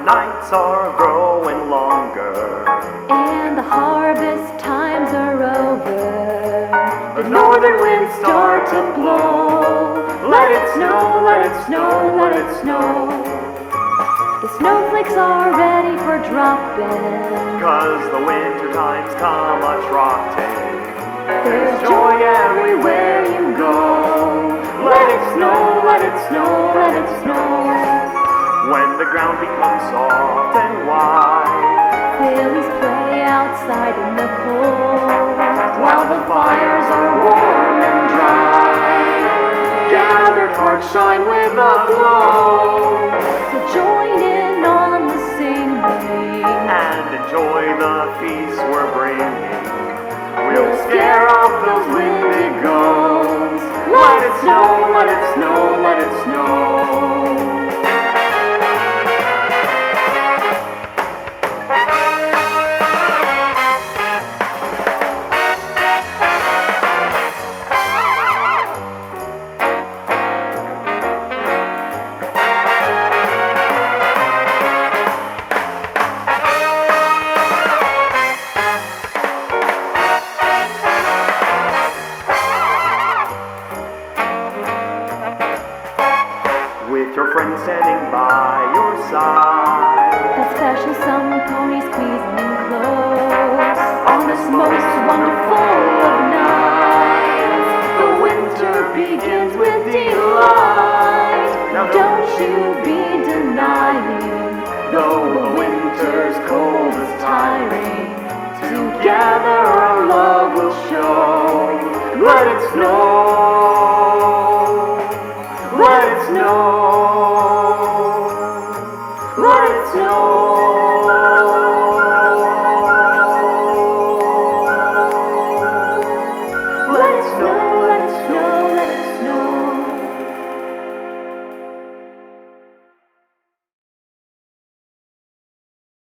nights are growing longer, and the harvest times are over. the northern winds start to blow. Let it snow, let it snow, let it snow. The snowflakes are ready for dropping. 'Cause the winter time's come a-trotting. There's joy everywhere you go. Let it snow, let it snow, let it snow. when the ground becomes soft and wide. Fillies play outside in the cold, while the fires are warm and dry. Gathered hearts shine with a glow, So join in on the singing, and enjoy the feast we're bringing. We'll scare off those windigos. Let it snow, let it snow, let it snow. With your friends standing by your side, that special summer pony squeezing in close. On this most wonderful of nights, the winter begins with delight. Now don't you be denying, though the winter's cold is tiring, together our love will show. let it snow.